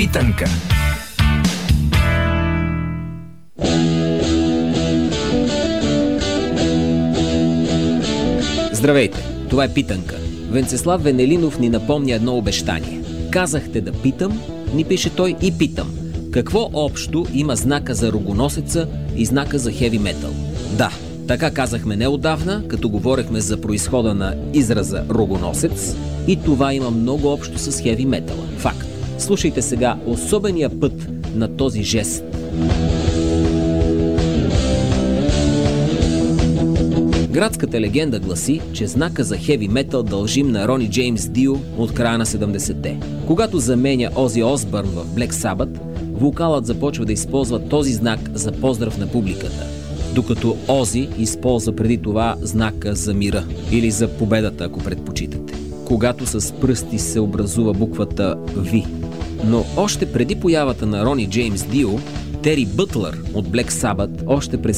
Питанка. Здравейте, това е Питанка. Венцеслав Венелинов ни напомня едно обещание. Казахте да питам, ни пише той, и питам. Какво общо има знака за рогоносеца и знака за хеви метал? Да, така казахме неотдавна, като говорехме за произхода на израза рогоносец, и това има много общо с хеви метала. Факт. Слушайте сега особения път на този жест. Градската легенда гласи, че знака за хеви метал дължим на Рони Джеймс Дио от края на 70-те. Когато заменя Ози Осбърн в Black Sabbath, вокалът започва да използва този знак за поздрав на публиката, докато Ози използва преди това знака за мира или за победата, ако предпочитате, когато с пръсти се образува буквата V. Но още преди появата на Рони Джеймс Дио, Тери Бътлър от Black Sabbath още през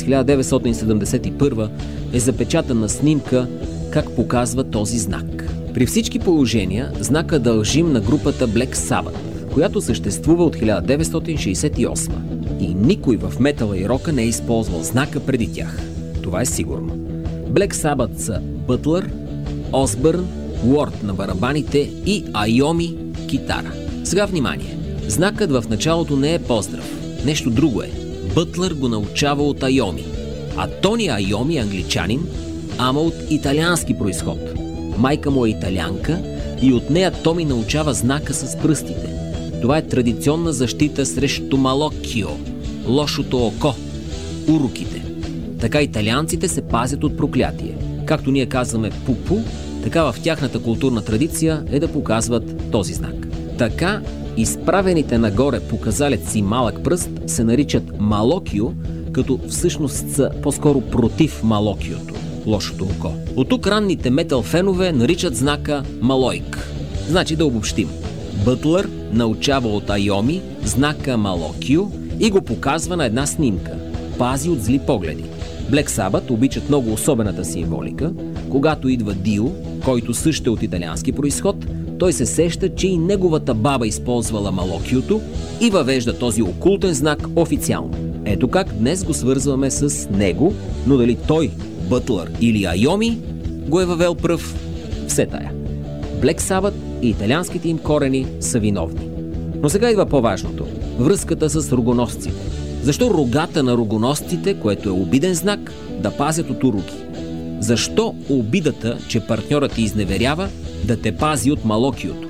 1971 е запечатана снимка как показва този знак. При всички положения знака дължим на групата Black Sabbath, която съществува от 1968 и никой в метала и рока не е използвал знака преди тях. Това е сигурно. Black Sabbath са Бътлър, Осбърн, Уорд на барабаните и Айоми китара. Сега внимание! Знакът в началото не е поздрав. Нещо друго е. Бътлър го научава от Айоми. А Тони Айоми е англичанин, ама от италиански произход. Майка му е италианка и от нея Томи научава знака с пръстите. Това е традиционна защита срещу малокио, лошото око, уроките. Така италианците се пазят от проклятие. Както ние казваме пупу, така в тяхната културна традиция е да показват този знак. Така изправените нагоре показалец и малък пръст се наричат малокио, като всъщност са по-скоро против малокиото, лошото око. От тук ранните метал фенове наричат знака малойк. Значи да обобщим. Бътлър научава от Айоми знака малокио и го показва на една снимка. Пази от зли погледи. Black Sabbath обичат много особената символика. Когато идва Дио, който също е от италиански произход, той се сеща, че и неговата баба използвала малокиото и въвежда този окултен знак официално. Ето как днес го свързваме с него, но дали той, Бътлър или Айоми, го е въвел пръв, все тая. Black Sabbath и италианските им корени са виновни. Но сега идва по-важното – връзката с рогоносците. Защо рогата на рогоносците, което е обиден знак, да пазят от уроки? Защо обидата, че партньорът ти изневерява, да те пази от малокиото?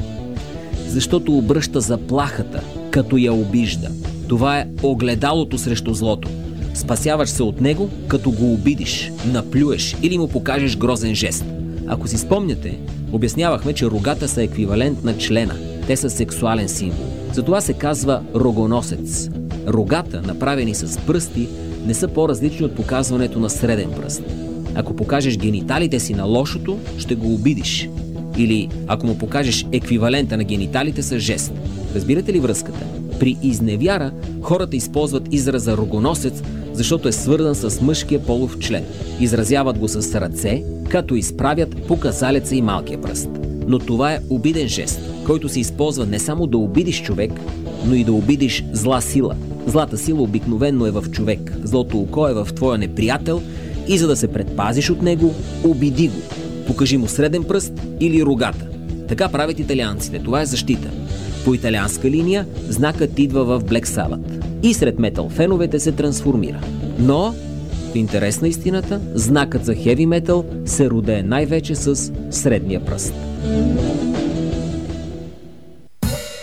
Защото обръща заплахата, като я обижда. Това е огледалото срещу злото. Спасяваш се от него, като го обидиш, наплюеш или му покажеш грозен жест. Ако си спомняте, обяснявахме, че рогата са еквивалент на члена. Те са сексуален символ. Затова се казва рогоносец. Рогата, направени с пръсти, не са по-различни от показването на среден пръст. Ако покажеш гениталите си на лошото, ще го обидиш. Или ако му покажеш еквивалента на гениталите с жест. Разбирате ли връзката? При изневяра хората използват израза рогоносец, защото е свързан с мъжкия полов член. Изразяват го с ръце, като изправят показалеца и малкия пръст. Но това е обиден жест, който се използва не само да обидиш човек, но и да обидиш зла сила. Злата сила обикновенно е в човек, злото око е в твоя неприятел и за да се предпазиш от него, обиди го. Покажи му среден пръст или рогата. Така правят италианците. Това е защита. По италианска линия знакът идва в Black Sabbath и сред метал феновете се трансформира. Но, в интерес на истината, знакът за хеви метал се родее най-вече с средния пръст.